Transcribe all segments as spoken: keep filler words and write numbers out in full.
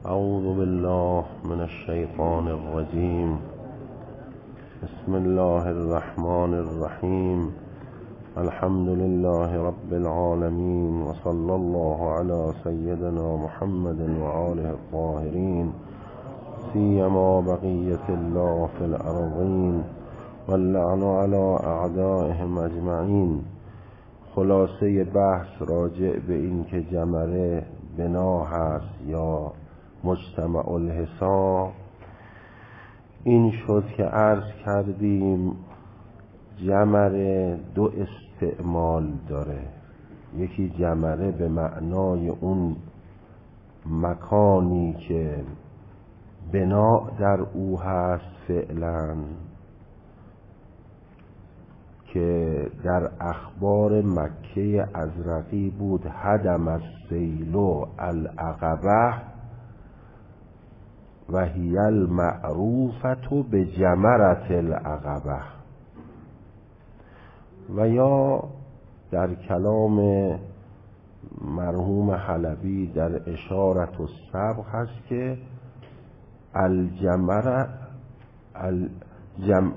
اعوذ بالله من الشیطان الرجیم. بسم الله الرحمن الرحیم. الحمد لله رب العالمین و صلی الله علی سیدنا محمد و آله الطاهرین سیما بقیة الله فی الارضین واللعن علی اعدائهم اجمعین. خلاصه بحث راجع به این که جمره بنا هست یا مجتمع الحصا این شد که عرض کردیم جمره دو استعمال داره. یکی جمره به معنای اون مکانی که بنا در او هست فعلا، که در اخبار مکه ازرقی بود هدم السیل العقبه و هی المعروفة بجمرة العقبه. و یا در کلام مرحوم حلبی در اشارة السبق هست که الجمره الجم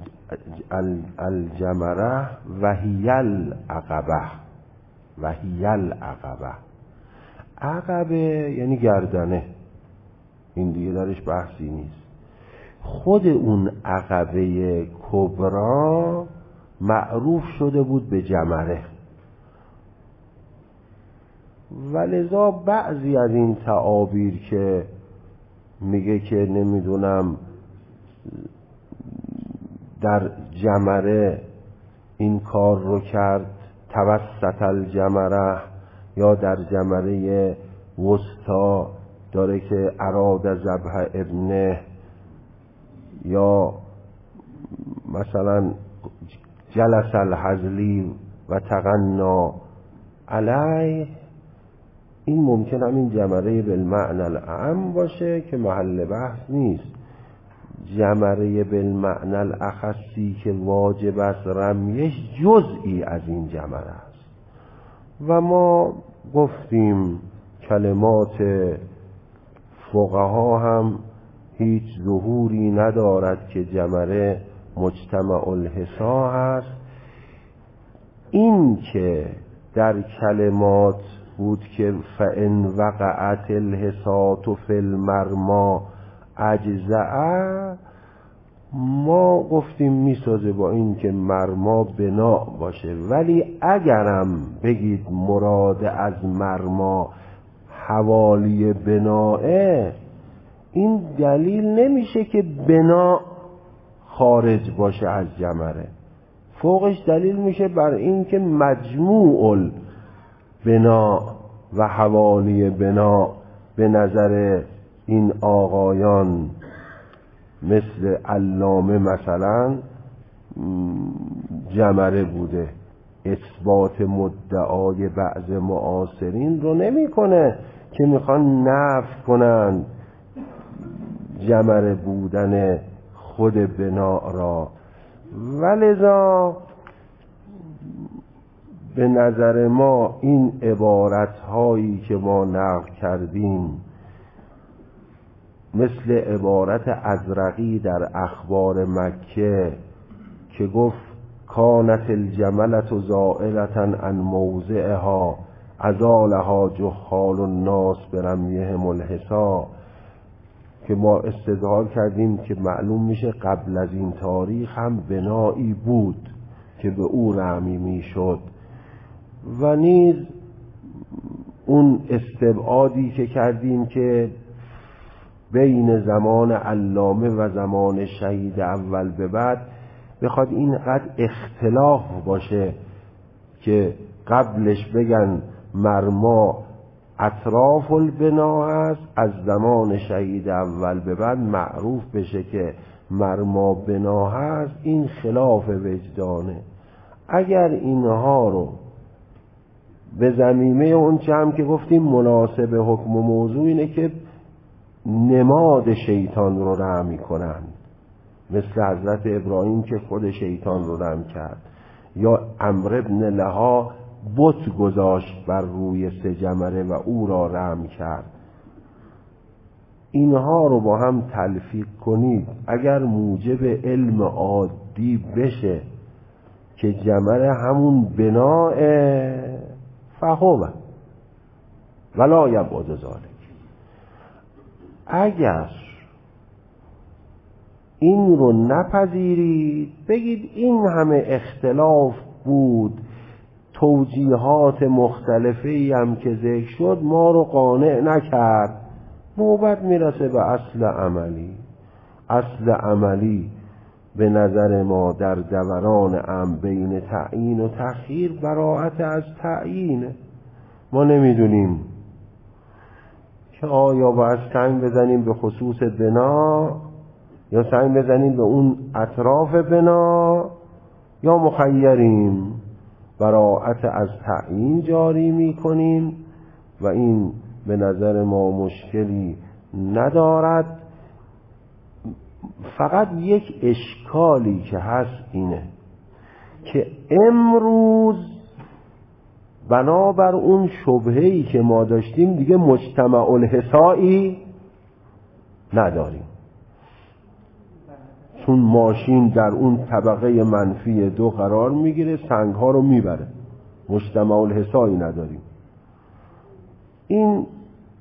الجمره و هی العقبه و هی العقبه. عقبه یعنی گردنه، این دیگه درش بحثی نیست. خود اون عقبه کبرا معروف شده بود به جمره، ولذا بعضی از این تعابیر که میگه که نمیدونم در جمره این کار رو کرد توسط الجمره، یا در جمره وسطا داره که اراد ذبح ابنه، یا مثلا جلس الحزلی و تغنا علیه، این ممکن همین جمره بالمعنی الاعم باشه که محل بحث نیست. جمره بالمعنی الاخصی که واجب است رمیش جزئی از این جمره است. و ما گفتیم کلمات فقها هم هیچ ظهوری ندارد که جمره مجتمع الحصا هست. این که در کلمات بود که فإن وقعت الحصاة فی المرما اجزاء، ما گفتیم میسازه با این که مرما بنا باشه، ولی اگرم بگید مراد از مرما حوالی بناه، این دلیل نمیشه که بنا خارج باشه از جمره. فوقش دلیل میشه بر این که مجموع بنا و حوالی بنا به نظر این آقایان مثل علامه مثلا جمره بوده. اثبات مدعای بعض معاصرین رو نمی کنه که میخوان نفی کنن جمره بودن خود بنا را. ولذا به نظر ما این عبارت هایی که ما نقل کردیم مثل عبارت ازرقی در اخبار مکه که گفت کانت الجملة زائلة عن موضعها ازالها جهال الناس برمیهم الحصا، که ما استدلال کردیم که معلوم میشه قبل از این تاریخ هم بنایی بود که به او رمی میشد. و نیز اون استبعادی که کردیم که بین زمان علامه و زمان شهید اول به بعد بخواد اینقدر اختلاف باشه که قبلش بگن مرما اطراف البنا است، از زمان شهید اول به بعد معروف بشه که مرما بنا هست، این خلاف وجدانه. اگر اینها رو به ضمیمه اون چه هم که گفتیم مناسب حکم و موضوع اینه که نماد شیطان رو رمی کنن، مثل حضرت ابراهیم که خود شیطان رو رم کرد، یا عمرو بن لها بت گذاشت بر روی سه جمره و او را رم کرد. اینها رو با هم تلفیق کنید اگر موجب علم عادی بشه که جمر همون بناء فهمه ولا یبعد ذلک. اگر این رو نپذیرید، بگید این همه اختلاف بود، توجیهات مختلفی هم که ذکر شد ما رو قانع نکرد، نوبت میرسه به اصل عملی. اصل عملی به نظر ما در دوران ام بین تعیین و تخییر براءت از تعیین. ما نمیدونیم که آیا باید سنگ بزنیم به خصوص بنا یا سنگ بزنیم به اون اطراف بنا یا مخیریم. براءت از تعیین جاری میکنیم و این به نظر ما مشکلی ندارد. فقط یک اشکالی که هست اینه که امروز بنابر اون شبهه‌ای که ما داشتیم دیگه مجتمع الحصایی نداریم، چون ماشین در اون طبقه منفی دو قرار میگیره، سنگ ها رو میبره، مجتمع الحصایی نداریم. این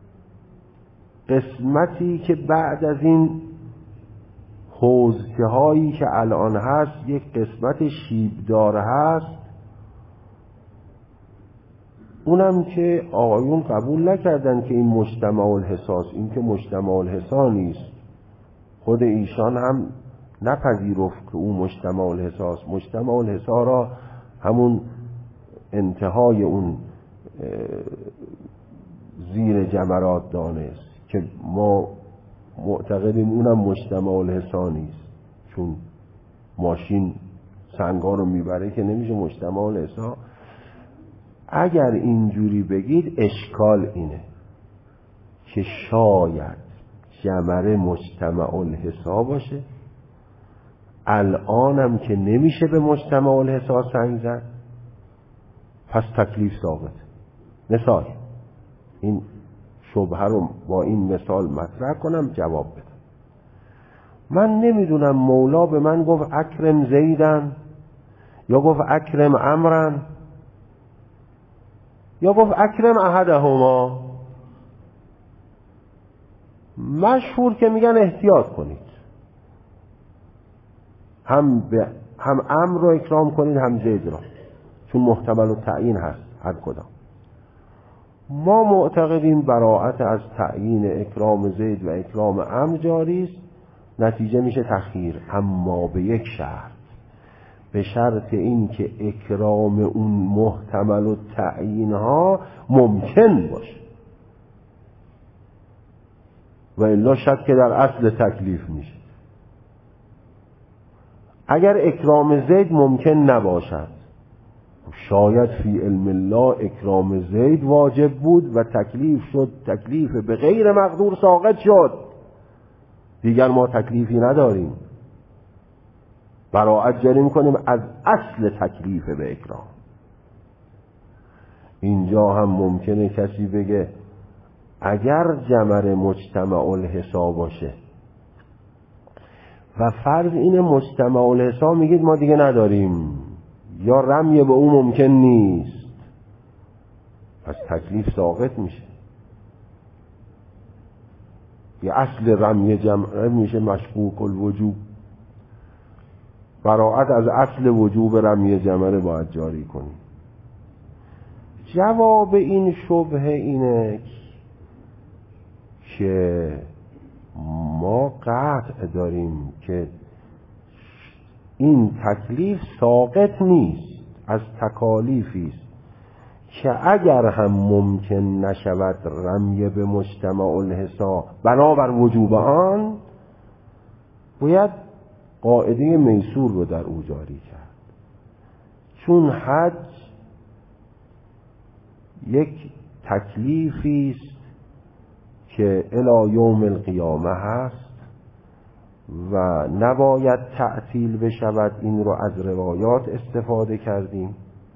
قسمتی که بعد از این حوزه هایی که الان هست یک قسمت شیبدار هست، اونم که آقایون قبول نکردن که این مجتمع الحصاست. این که مجتمع الحصا نیست، خود ایشان هم نپذیرفت که اون مجتمع الحصاست. مجتمع الحصا را همون انتهای اون زیر جمرات دانست که ما معتقدیم اونم مجتمع الحصا نیست، چون ماشین سنگا رو میبره که نمیشه مجتمع الحصا. اگر اینجوری بگید اشکال اینه که شاید جمره مجتمع الحصا باشه، الانم که نمیشه به مجتمع الحصا سنگ زد، پس تکلیف ثابت. مثال این شبهه رو با این مثال مطرح کنم جواب بدم. من نمیدونم مولا به من گفت اکرم زیدن یا گفت اکرم عمرن یا گفت اکرم احدهما. مشهور که میگن احتیاط کنید، هم به هم عمرو رو اکرام کنید هم زید را، چون محتمل و تعیین هست هر کدام. ما معتقدیم براءت از تعیین اکرام زید و اکرام عمرو جاری است، نتیجه میشه تخییر، اما به یک شرط، به شرط این که اکرام اون محتمل و تعیین ها ممکن باشه، و الا شک در اصل تکلیف میشه. اگر اکرام زید ممکن نباشد، شاید فی علم الله اکرام زید واجب بود و تکلیف شد، تکلیف به غیر مقدور ساقط شد، دیگر ما تکلیفی نداریم، براءت جاری میکنیم از اصل تکلیف به اکرام. اینجا هم ممکنه کسی بگه اگر جمر مجتمع الحصا باشه و فرض این مجتمع الحصا میگید ما دیگه نداریم یا رمی به اون ممکن نیست، پس تکلیف ساقط میشه، یه اصل رمی جمع میشه مشکوک الوجوب. براءت از اصل وجوب رمی جمره باید جاری کنی. جواب این شبهه اینه که ما قطع داریم که این تکلیف ساقط نیست، از تکالیفی است که اگر هم ممکن نشود رمی به مجتمع الحصا بنابر وجوب آن، باید قاعده میسور رو در او جاری کرد، چون حج یک تکلیفی است که الی یوم القیامه هست و نباید تعطیل بشود. این رو از روایات استفاده کردیم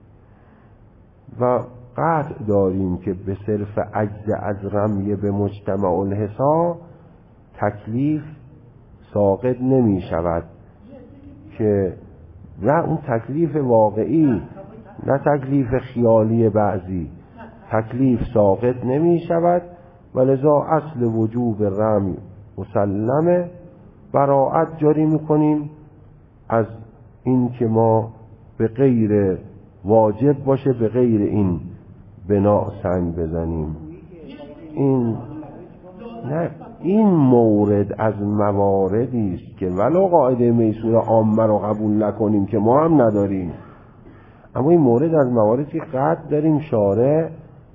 و قطع داریم که به صرف عجز از رمی به مجتمع الحصا تکلیف ساقط نمی شود، که نه اون تکلیف واقعی، نه تکلیف خیالی بعضی، تکلیف ساقط نمی شود و لذا اصل وجوب رمی مسلمه. براءت جاری میکنیم از این که ما به غیر واجب باشه به غیر این بنا سنگ بزنیم. این نه، این مورد از مواردی است که ولو قاعده میسور عامه رو قبول نکنیم که ما هم نداریم، اما این مورد از مواردی که قطع داریم شارع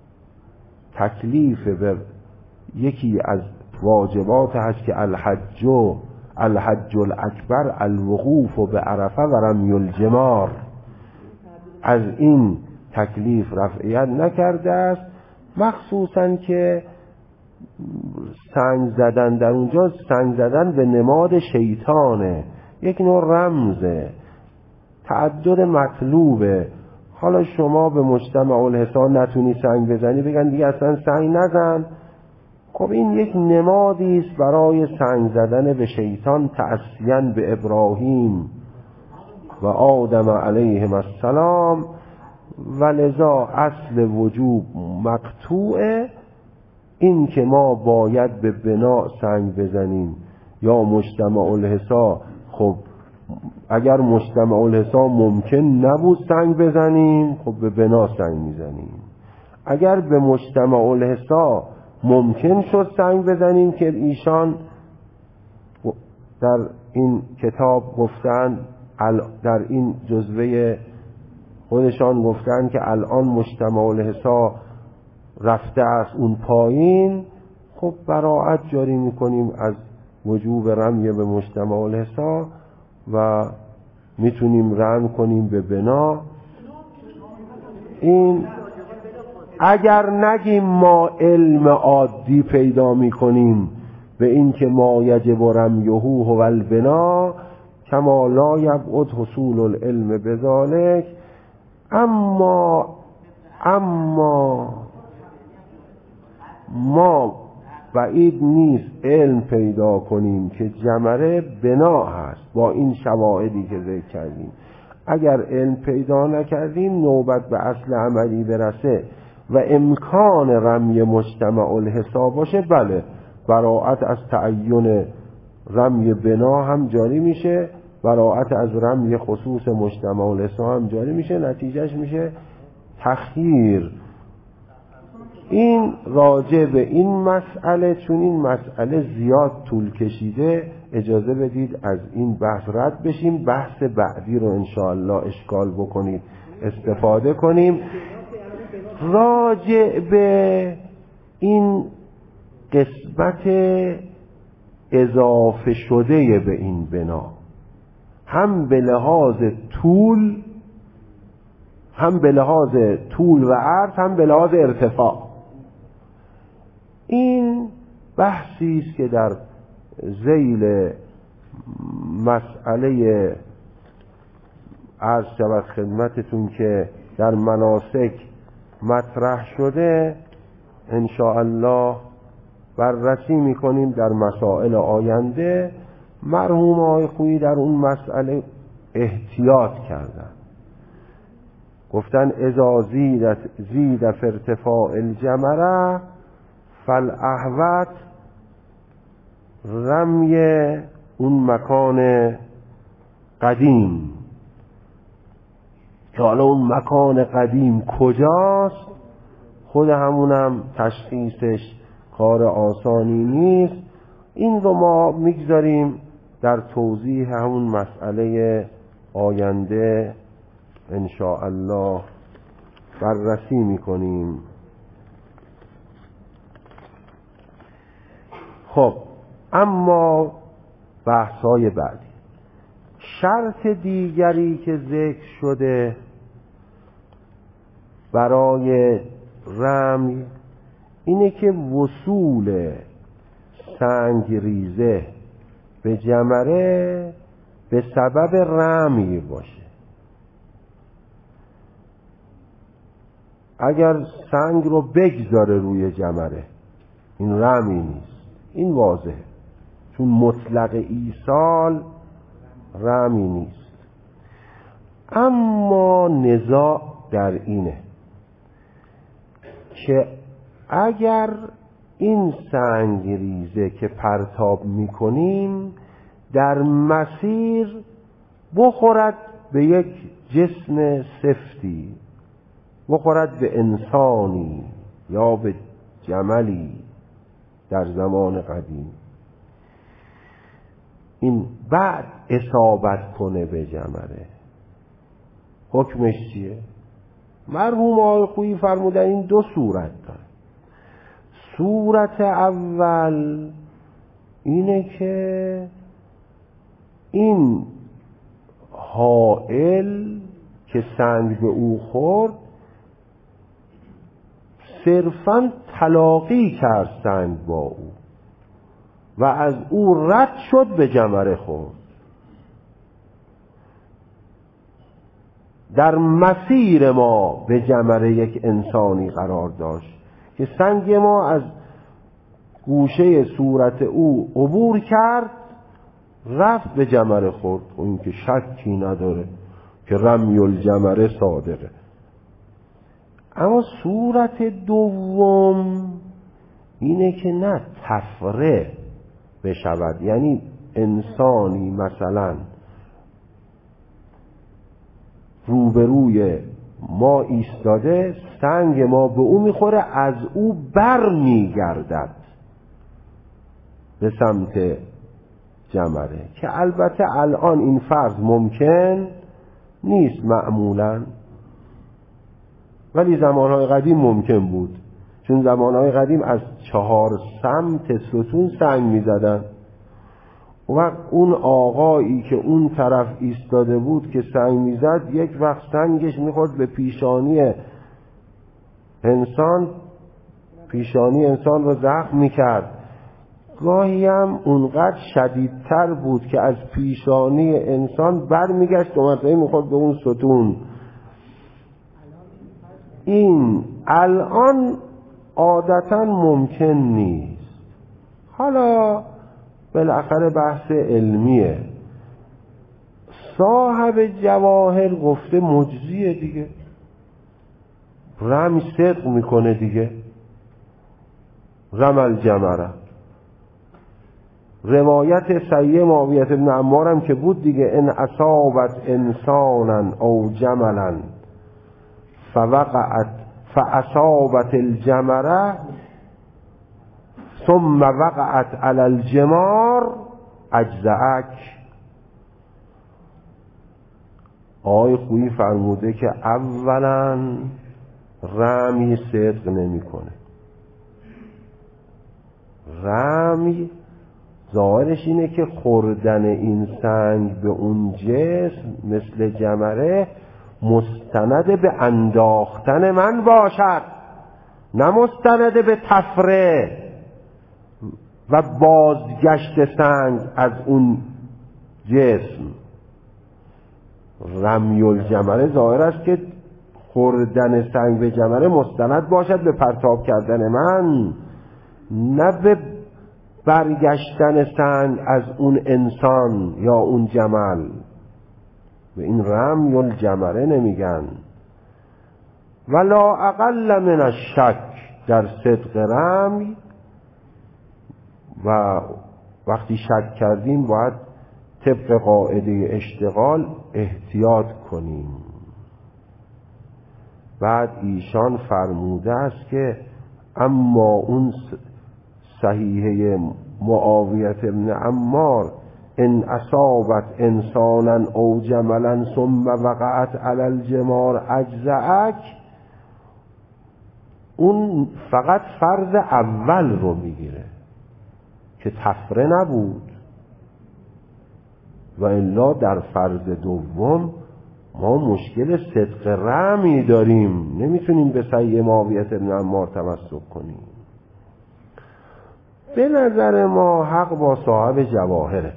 تکلیف به یکی از واجبات هست که الحج الحج الاکبر الوقوف به عرفه و رمی الجمار، از این تکلیف رفعیت نکرده است. مخصوصا که سنگ زدن در اونجا، سنگ زدن به نماد شیطانه، یک نوع رمزه، تعدد مطلوبه. حالا شما به مجتمع الحسان نتونی سنگ بزنی، بگن دیگه اصلا سنگ نزن. خب این یک نمادی است برای سنگ زدن به شیطان، تأسیاً به ابراهیم و آدم علیهم السلام، و لذا اصل وجوب مقطوعه. این که ما باید به بنا سنگ بزنیم یا مجتمع الحسا، خب اگر مجتمع الحسا ممکن نبود سنگ بزنیم، خب به بنا سنگ میزنیم. اگر به مجتمع الحسا ممکن شد سنگ بزنیم که ایشان در این کتاب گفتن، در این جزوه خودشان گفتن که الان مجتمع الحسا رفته است اون پایین، خب براءت جاری میکنیم از وجوب رمی به مجتمع الحسا و میتونیم رم کنیم به بنا. این اگر نگیم ما علم عادی پیدا میکنیم به این که ما یجب رمیه هو البنا کما لا یبعد حصول العلم بذالک، اما اما ما بعید نیست علم پیدا کنیم که جمره بنا هست با این شواهدی که ذکر کردیم. اگر علم پیدا نکردیم نوبت به اصل عملی برسه و امکان رمی مجتمع الحسا باشه، بله براءت از تعین رمی بنا هم جاری میشه، براءت از رمی خصوص مجتمع الحسا هم جاری میشه، نتیجهش میشه تخییر. این راجع به این مسئله، چون این مسئله زیاد طول کشیده، اجازه بدید از این بحث رد بشیم، بحث بعدی رو انشاءالله اشکال بکنید استفاده کنیم. راجع به این قسمت اضافه شده به این بنا، هم به لحاظ طول هم به لحاظ طول و عرض هم به لحاظ ارتفاع، این بحثی است که در ذیل مسئله عرض شود خدمتتون که در مناسک مطرح شده ان شاء الله بررسی میکنیم در مسائل آینده. مرحوم آقای خویی در اون مسئله احتیاط کردن، گفتن اذا زیدت زید فی ارتفاع الجمره فالاحوط رمی اون مکان قدیم. که حالا اون مکان قدیم کجاست، خود همونم تشخیصش کار آسانی نیست. این رو ما میگذاریم در توضیح همون مسئله آینده ان شاء الله بررسی میکنیم. خب اما بحث‌های بعدی، شرط دیگری که ذکر شده برای رمی اینه که وصول سنگ ریزه به جمره به سبب رمی باشه. اگر سنگ رو بگذاره روی جمره این رمی نیست، این واضحه. چون مطلق ایصال رمی نیست. اما نزاع در اینه که اگر این سنگریزه که پرتاب میکنیم در مسیر بخورد به یک جسم سفتی، بخورد به انسانی یا به جملی در زمان قدیم، این بعد اصابت کنه به جمره، حکمش چیه؟ مرحوم آقای خویی فرمودن این دو صورت داره. صورت اول اینه که این حائل که سنگ به او خورد صرفاً تلاقی کرد سنگ با او و از او رد شد به جمره خورد. در مسیر ما به جمره یک انسانی قرار داشت که سنگ ما از گوشه صورت او عبور کرد، رفت به جمره خورد. و این که شکی نداره که رمی الجمره صادقه. اما صورت دوم اینه که نه تفره بشود، یعنی انسانی مثلا روبروی ما ایستاده، سنگ ما به او میخوره، از او بر میگردد به سمت جمره، که البته الان این فرض ممکن نیست معمولا، ولی زمانهای قدیم ممکن بود، چون زمانهای قدیم از چهار سمت ستون سنگ میزدن. و اون آقایی که اون طرف ایستاده بود که سنگ میزد، یک وقت سنگش میخورد به پیشانی انسان، پیشانی انسان رو زخم میکرد. گاهی هم اونقدر شدیدتر بود که از پیشانی انسان بر میگشت و مثلا میخورد به اون ستون. این الان عادتا ممکن نیست. حالا بالاخره بحث علمیه. صاحب جواهر گفته مجزیه دیگه، رمی صدق میکنه دیگه، رمل جمره. روایت صحیح معاویه بن عمار هم که بود دیگه، ان اصابت انسانا او جملا فوقعت فاصابت الجمره ثم وقعت علی الجمار اجزعک. آقای خویی فرموده که اولا رمی صدق نمیکنه. رمی ظاهرش اینه که خوردن این سنگ به اون جسم مثل جمره مستند به انداختن من باشد، نه مستند به تفره و بازگشت سنگ از اون جسم. رمی الجمره ظاهر است که خوردن سنگ به جمره مستند باشد به پرتاب کردن من، نه به برگشتن سنگ از اون انسان یا اون جمل. به این رمی الجمره نمیگن. ولا اقل من الشک، در صدق رمی. و وقتی شک کردیم باید طبق قاعده اشتغال احتیاط کنیم. بعد ایشان فرموده است که اما اون صحیحه معاویه بن عمار ان اصابت انسانا او جملا ثم وقعت علی الجمار اجزعک، اون فقط فرض اول رو میگیره که تفره نبود، و الا در فرض دوم ما مشکل صدق رمی داریم، نمیتونیم به صحیح معاویه بن عمار تمسک کنیم. به نظر ما حق با صاحب جواهره.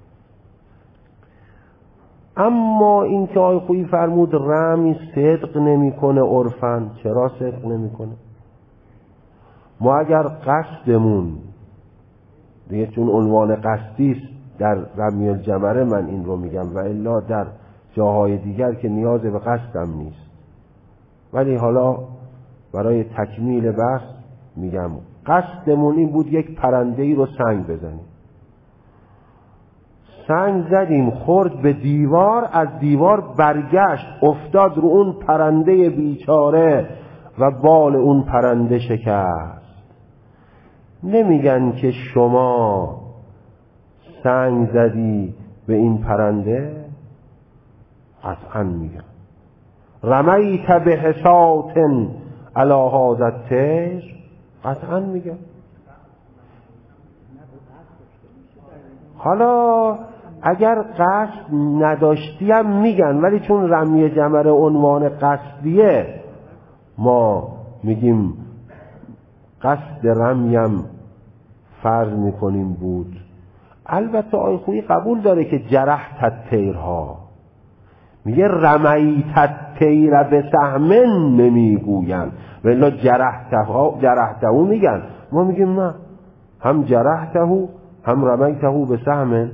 اما این که آقای خویی فرمود رمی صدق نمیکنه عرفاً، چرا صدق نمیکنه؟ ما اگر قصدمون دیگه چون عنوان قصدی است در رمی الجمره من این رو میگم، و الا در جاهای دیگر که نیاز به قصدم نیست. ولی حالا برای تکمیل بحث میگم قصدمون این بود یک پرنده ای رو سنگ بزنیم. سنگ زدیم خورد به دیوار، از دیوار برگشت افتاد رو اون پرنده بیچاره و بال اون پرنده شکست. نمیگن که شما سنگ زدی به این پرنده؟ قطعا میگن رمیت به حسات علی هذا الطیر، قطعا میگن. حالا اگر قصد نداشتی هم میگن، ولی چون رمی جمره عنوان قصدیه ما میگیم قصد رمیم فرض میکنیم بود. البته آقای خویی قبول داره که جرحت الطیرها، میگه رمیت الطیر به سهم نمیگوین، ولی جرحتها جرحته میگن. ما میگیم نه، هم جرحته هم رمیته به سهم.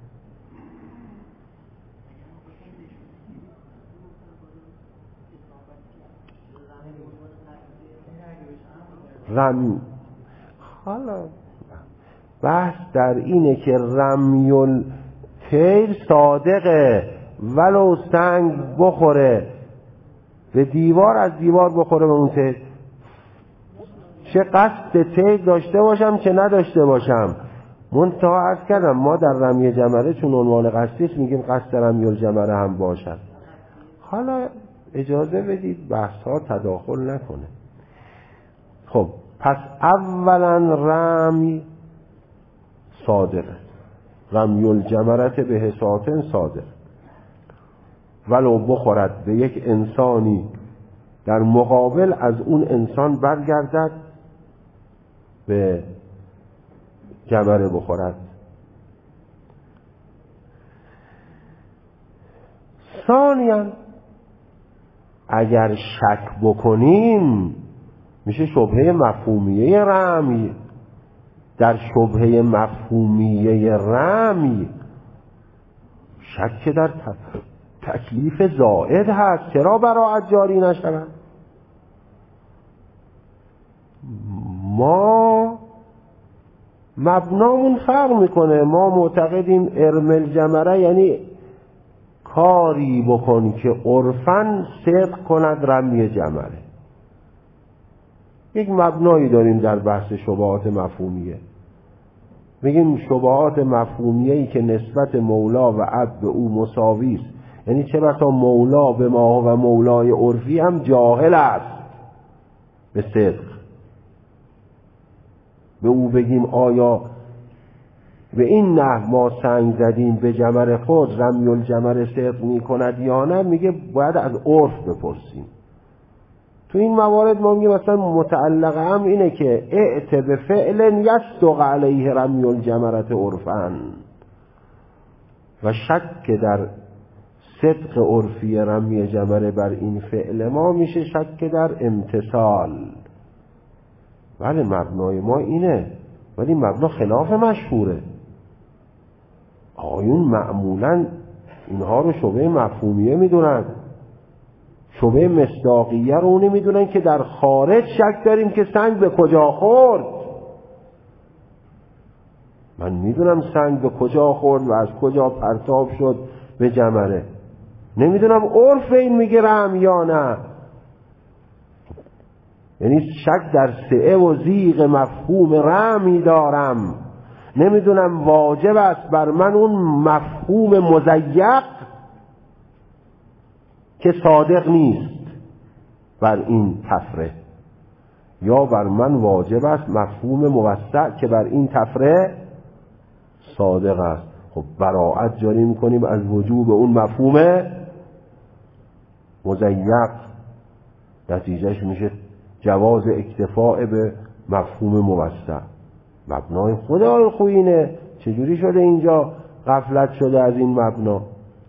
رم حالا بحث در اینه که رمی الطیر صادقه، ولو سنگ بخوره به دیوار، از دیوار بخوره به اون طیر، چه قصد طیر داشته باشم چه نداشته باشم. منتها عرض کردم ما در رمی جمره چون عنوان قصدیست میگیم قصد رمی الجمره هم باشد. حالا اجازه بدید بحث ها تداخل نکنه. خب پس اولا رمی صادقه، رمی الجمره به حسات صادق، ولو بخورد به یک انسانی در مقابل از اون انسان برگردد به جمره بخورد. ثانیاً اگر شک بکنیم میشه شبهه مفهومیه رمی. در شبهه مفهومیه رمی شک در تکلیف زائد هست، چرا براعت جاری نشود؟ ما مبنامون فرق میکنه. ما معتقدیم ارم الجمره یعنی کاری بکن که عرفاً صدق کند رمی جمره. یک مبنایی داریم در بحث شبهات مفهومیه، میگیم شبهات مفهومیه‌ای که نسبت مولا و عبد به او مساوی است، یعنی چه بسا مولا به ما و مولای عرفی هم جاهل است به صدق. به او بگیم آیا به این نحو ما سنگ زدیم به جمر خود رمی الجمر صدق می کند یا نه، میگه باید از عرف بپرسیم. تو این موارد ما میگیم مثلا متعلقه هم اینه که اعت به فعل یصدق علیه رمی الجمرت عرفاً، و شک در صدق عرفی رمی جمره بر این فعل ما میشه شک در امتثال. بله مبنای ما اینه، ولی مبنا خلاف مشهوره. آقایون معمولاً اینها رو شبهه مفهومیه میدونن، شبهه مصداقیه رو اونی میدونن که در خارج شک داریم که سنگ به کجا خورد. من میدونم سنگ به کجا خورد و از کجا پرتاب شد به جمره، نمیدونم عرف این میگه رم یا نه. یعنی شک در سعه و زیغ مفهوم رمی دارم، نمیدونم واجب است بر من اون مفهوم مضیق که صادق نیست بر این تفره، یا بر من واجب است مفهوم موسع که بر این تفره صادق است. خب براعت جاری میکنیم از وجوب اون مفهوم مضیق، نتیجهش میشه جواز اکتفاء به مفهوم موسع. مبنای خود آقای خویینه، چجوری شده اینجا غفلت شده از این مبنا؟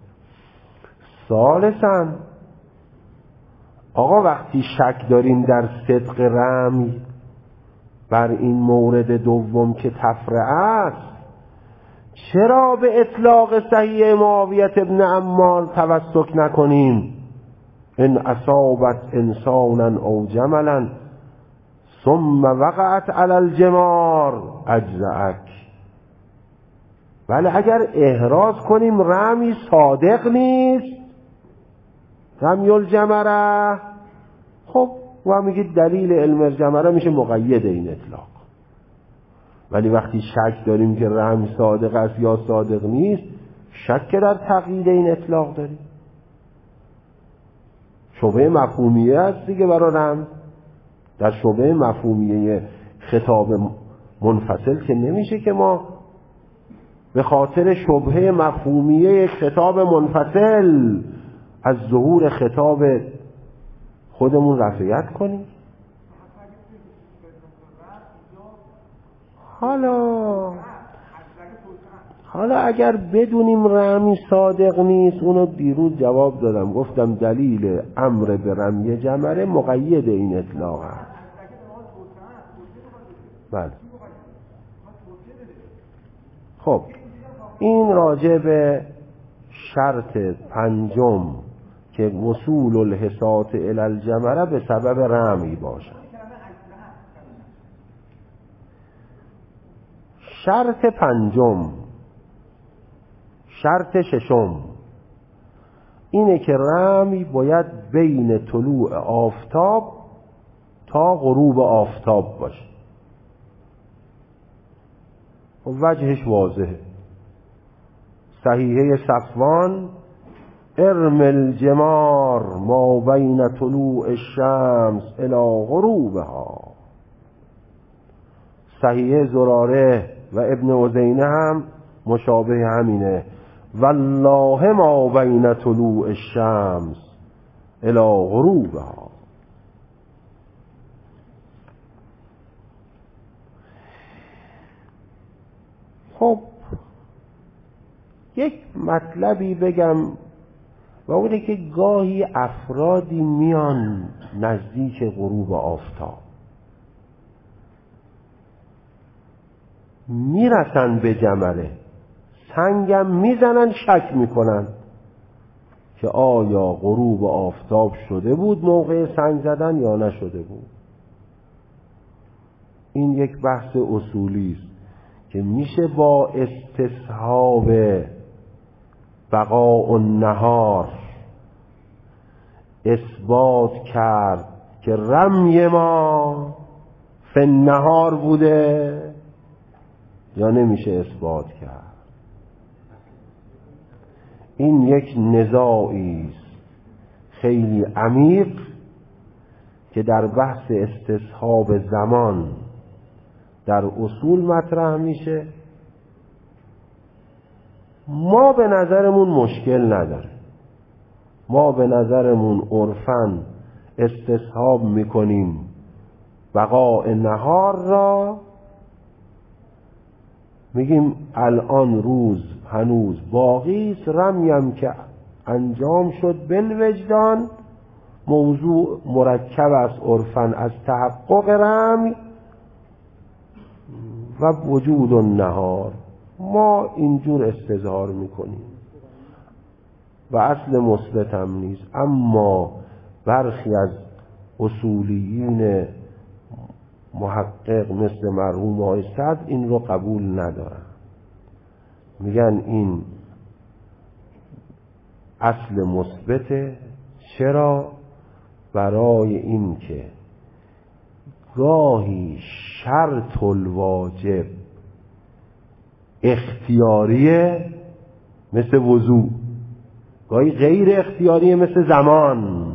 ثالثاً آقا وقتی شک داریم در صدق رمی، بر این مورد دوم که تفرعه است، چرا به اطلاق صحیح معاویه ابن عمار توسک نکنیم؟ ان اصابت انسانا او جملا ثم وقعت علی الجمار اجزعک. ولی اگر احراز کنیم رمی صادق نیست، رمی الجمره، خب و میگید دلیل علم الجمره میشه مقید این اطلاق. ولی وقتی شک داریم که رمی صادق است یا صادق نیست، شک در تقیید این اطلاق داریم. شبهه مفهومیه است دیگه برای رم. در شبهه مفهومیه خطاب منفصل که نمیشه که ما به خاطر شبهه مفهومیه خطاب منفصل از ظهور خطاب خودمون رفعیت کنیم. حالا حالا اگر بدونیم رمی صادق نیست، اونو دیروز جواب دادم، گفتم دلیل امر به رمی جمره مقید این اطلاق است. بله. خب این راجع به شرط پنجم که وصول الحسات الی الجمره به سبب رمی باشد. شرط پنجم، شرط ششم اینه که رمی باید بین طلوع آفتاب تا غروب آفتاب باشه. وجهش واضحه. صحیحه صفوان ارم الجمار ما بین طلوع الشمس الی غروبها. صحیحه زراره و ابن عزینه هم مشابه همینه، والله ما بین طلوع الشمس الی غروبها. خب یک مطلبی بگم و اونه که گاهی افرادی میان نزدیک غروب آفتاب، میرسن به جمره، سنگم میزنن، شک میکنن که آیا غروب آفتاب شده بود موقع سنگ زدن یا نشده بود. این یک بحث اصولی است که میشه با استصحاب بقاء النهار اثبات کرد که رمی ما فی النهار بوده یا نمیشه اثبات کرد. این یک نزاعی است خیلی عمیق که در بحث استصحاب زمان در اصول مطرح میشه. ما به نظرمون مشکل نداره، ما به نظرمون عرفاً استصحاب میکنیم بقاء نهار را، میگیم الان روز هنوز باقی است، رمیم که انجام شد بالوجدان، موضوع مرکب است عرفاً از تحقق رمی و وجود النهار. ما اینجور استظهار میکنیم و اصل مثبت هم نیست، اما برخی از اصولیین محقق مثل مرحوم آقای صدر این رو قبول ندارن، میگن این اصل مثبته. چرا؟ برای این که گاهی شرط الواجب اختیاریه مثل وضوع، گاهی غیر اختیاریه مثل زمان.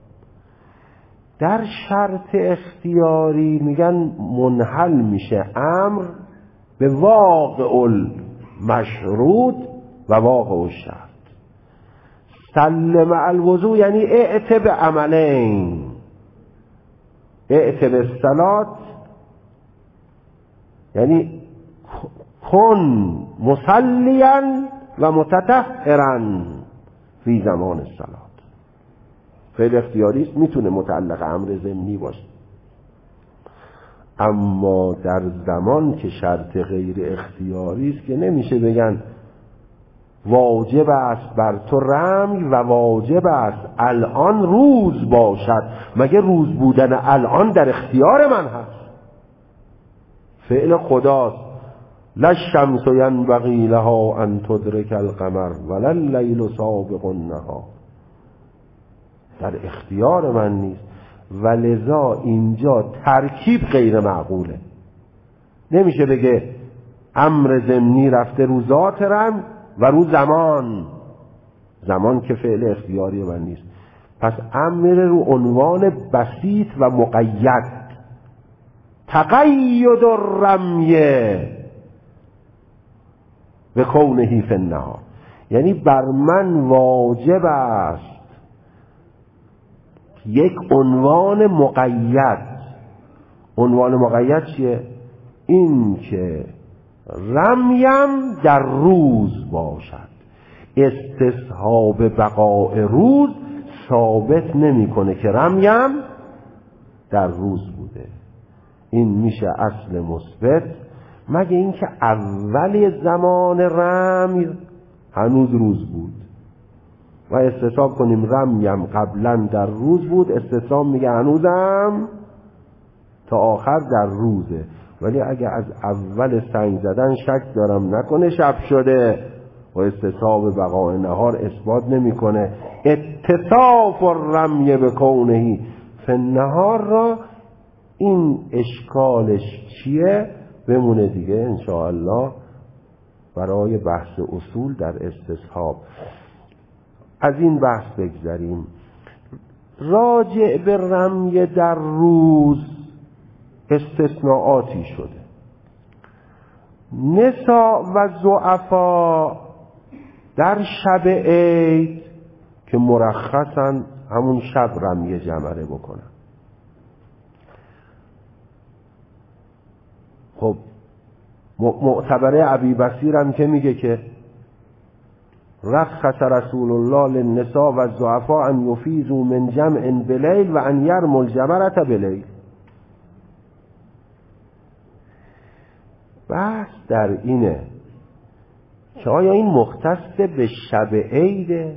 در شرط اختیاری میگن منحل میشه امر به واقع المشروط و واقع الشرط. سلم الوضوع یعنی اعت به عملین، اعت به الصلاة یعنی کن مصلیا و متطهرا فی زمان الصلاة. فعل اختیاری است، میتونه متعلق امر ضمنی باشه. اما در زمان که شرط غیر اختیاری است که نمیشه بگن واجب است بر تو رمی و واجب است الان روز باشد. مگه روز بودن الان در اختیار من هست؟ فعل خداست. لا الشمس ینبغی لها ان تدرک القمر ولا اللیل سابق النهار، در اختیار من نیست. ولذا اینجا ترکیب غیر معقوله. نمیشه بگه امر ضمنی رفته رو ذات رم و رو زمان، زمان که فعل اختیاری من نیست. پس امر رو عنوان بسیط و مقید. تقید الرمیه به کونه فی النهار، یعنی بر من واجب است یک عنوان مقید. عنوان مقید چیه؟ این که رمیم در روز باشد. استصحاب بقاء روز ثابت نمیکنه که رمیم در روز بوده. این میشه اصل مثبت، مگه اینکه اول زمان رمی هنوز روز بود و استصحاب کنیم رمیم قبلا در روز بود، استصحاب میگه هنوزم تا آخر در روزه. ولی اگه از اول سنگ زدن شک دارم نکنه شب شده و استصحاب بقاء نهار اثبات نمیکنه. اتصاف الرمی بکونه فی النهار را این اشکالش چیه؟ بمونه دیگه انشاءالله برای بحث اصول در استصحاب. از این بحث بگذریم. راجع به رمی در روز استثناءاتی شده. نساء و ضعفا در شب عید که مرخصن همون شب رمی جمره بکنن. خب معتبره ابی بصیر هم که میگه که رخص رسول الله للنساء و الضعفاء ان یفیضوا من جمع بلیل و ان یرموا الجمرة بلیل. بحث در اینه که آیا این مختص به شب عیده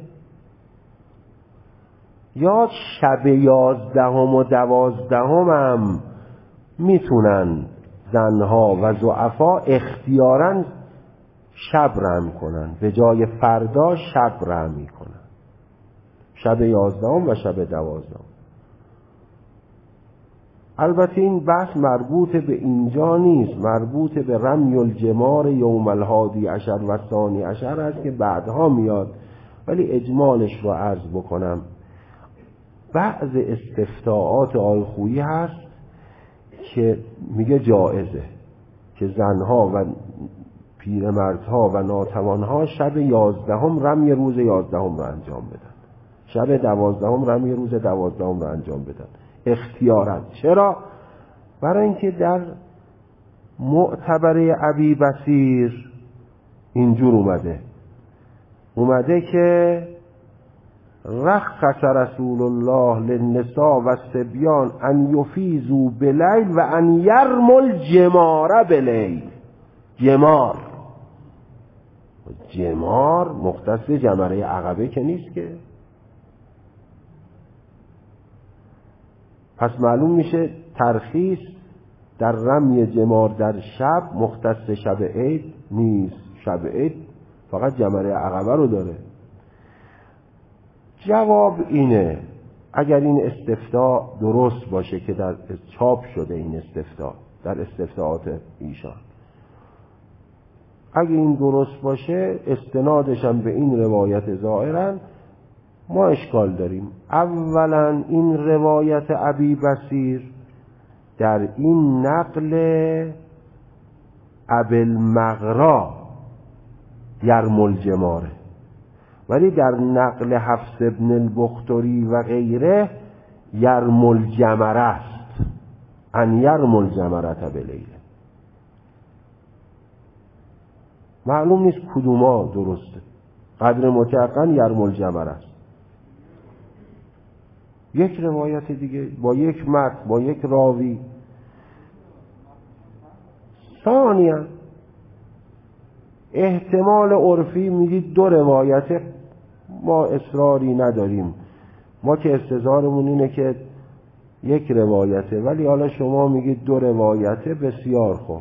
یا شب یازدهم و دوازدهم هم میتونن زنها و ضعفا اختیاراً شب رم کنن، به جای فردا شب رم میکنن، شب یازدهم و شب دوازدهم. البته این بحث مربوط به اینجا نیست، مربوط به رمی الجمار یوم الحادی عشر و ثانی عشر است که بعدها میاد، ولی اجمالش رو عرض بکنم. بعض استفتاءات آقای خویی هست که میگه جائزه که زنها و پیرمردها و ناتوانها شب یازدهم رمی روز یازدهم رو انجام بدن، شب دوازدهم رمی روز دوازدهم رو انجام بدن اختیاراً. چرا؟ برای اینکه در معتبره ابی بصیر اینجور اومده اومده که رخص رسول الله للنساء و الصبیان ان یفیضوا بلیل و ان یرموا الجمار بلیل. جمار جمار مختص جمره عقبه که نیست که. پس معلوم میشه ترخیص در رمی جمار در شب مختص شب عید نیست. شب عید فقط جمره عقبه رو داره. جواب اینه اگر این استفتاء درست باشه که در چاپ شده این استفتاء در استفتاءات ایشان، اگه این درست باشه استنادش هم به این روایت ظاهرا ما اشکال داریم. اولا این روایت ابی بصیر در این نقل ابوالمغرا یرموا الجماره، ولی در نقل حفص ابن البختری و غیره یرموا الجمره است، ان یرموا الجمره بلیل. معلوم نیست کدوما درسته. قدر متعقن یرموا الجمره است. یک روایت دیگه با یک متن با یک راوی ثانیا احتمال عرفی میگید دو روایته، ما اصراری نداریم، ما که استظهارمون اینه که یک روایته، ولی حالا شما میگید دو روایته، بسیار خوب.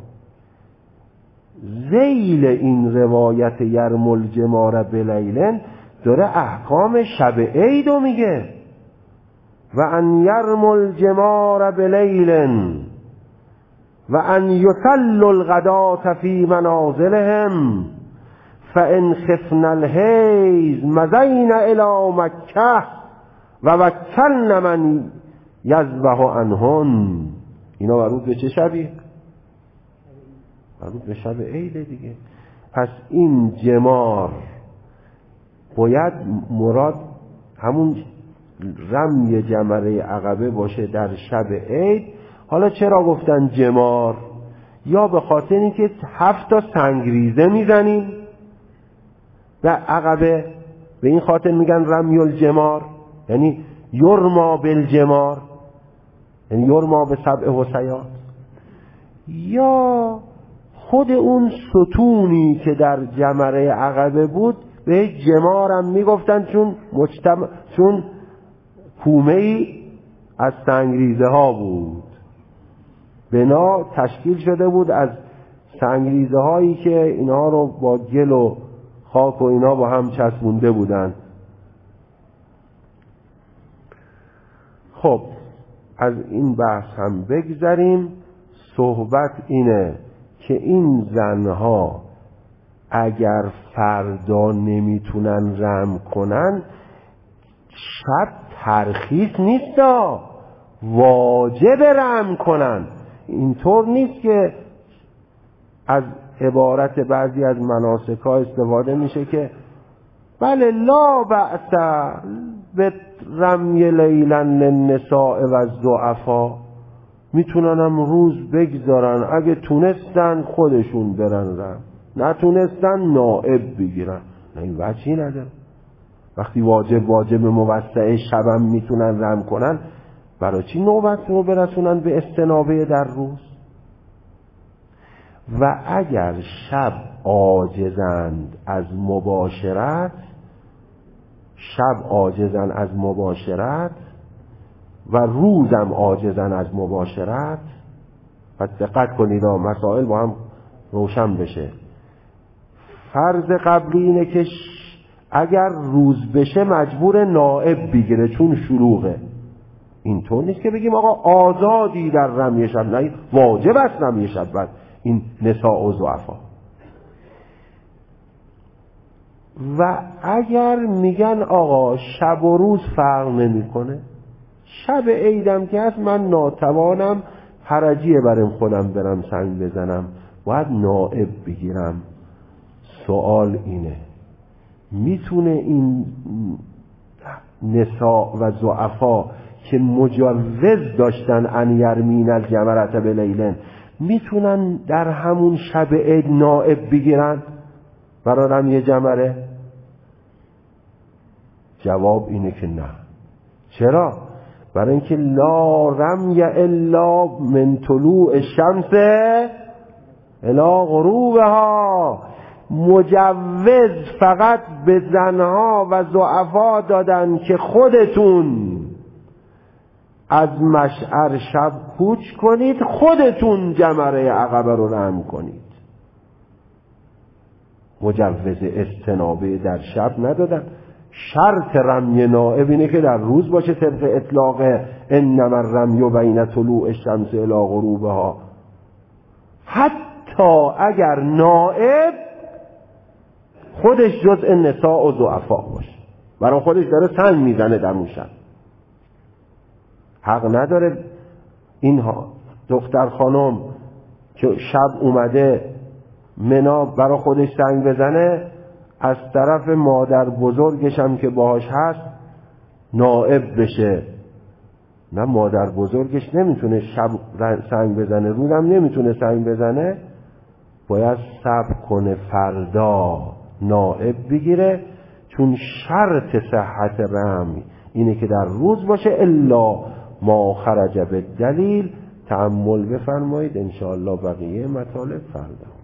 ذیل این روایت یرمل جمار بلیلن داره احکام شب عیدو میگه. و ان یرمل جمار بلیلن و ان یصلوا الغداة فی منازلهم فان خفن الحیض مضین الی مکه و وکلن من یذبح عنهن. اینا مربوط به چه شبی؟ مربوط به شب عید دیگه. پس این جمار باید مراد همون رمی جمره عقبه باشه در شب عید. حالا چرا گفتن جمار؟ یا به خاطر اینکه هفت تا سنگریزه میزنیم به عقبه، به این خاطر میگن رمی الجمار، یعنی یرما بالجمار، یعنی یرما به سبع حسیات. یا خود اون ستونی که در جمره عقبه بود به جمارم میگفتن، چون مجتمع چون کومه‌ای از سنگریزه ها بود، بنا تشکیل شده بود از سنگریزه هایی که اینا رو با گل و خاک و اینا با هم چسبونده بودن. خب از این بحث هم بگذریم. صحبت اینه که این زنها اگر فردا نمیتونن رم کنن، شب ترخیص نیست، واجب رم کنن. اینطور نیست که از عبارت بعضی از مناسک ها استفاده میشه که بله لا بأس به رمی لیلن للنساء و الضعفاء، میتوننم روز بگذارن، اگه تونستن خودشون برن رم، نتونستن نائب بگیرن. نه این وجهی نداره. وقتی واجب واجب موسعه شبم میتونن رم کنن، برای چی نوبت رو برسونن به استنابه در روز؟ و اگر شب عاجزند از مباشرت، شب عاجزن از مباشرت و روزم عاجزن از مباشرت، پس دقت کنید مسائل با هم روشن بشه. فرض قبلی اینه که اگر روز بشه مجبور نائب بگیره چون شلوغه. اینطور نیست که بگیم آقا آزادی در رمی شب، نه، واجب است رمی شب بعد این نساء و ضعفا. و اگر میگن آقا شب و روز فرق نمیکنه، شب عیدم که هست من ناتوانم، حرجیه برم خودم برم سنگ بزنم، باید نائب بگیرم. سوال اینه میتونه این نساء و ضعفا که مجوز داشتن ان یرمین الجمرة بلیلن، میتونن در همون شب عید نائب بگیرن برای رمی جمره؟ جواب اینه که نه. چرا؟ برای اینکه لا رمی الا من طلوع الشمس الی غروبها، مجوز فقط به زنها و ضعفا دادن که خودتون از مشعر شب کوچ کنید، خودتون جمره عقبه رو رم کنید. مجوز استنابه در شب ندادن. شرط رمی نائب اینه که در روز باشه، طبق اطلاق انما الرمی بین طلوع الشمس الی غروبها. حتی اگر نائب خودش جزء نساء و ضعفا باشه، برای خودش داره سنگ میزنه در اون شب، حق نداره این دختر خانم که شب اومده منا برای خودش سنگ بزنه، از طرف مادر بزرگش هم که باهاش هست نائب بشه. نه، مادر بزرگش نمیتونه شب سنگ بزنه، روزم نمیتونه سنگ بزنه، باید صبر کنه فردا نائب بگیره، چون شرط صحت رمی اینه که در روز باشه، الا ما خرج به دلیل تأمل بفرمایید. انشاءالله بقیه مطالب فردا.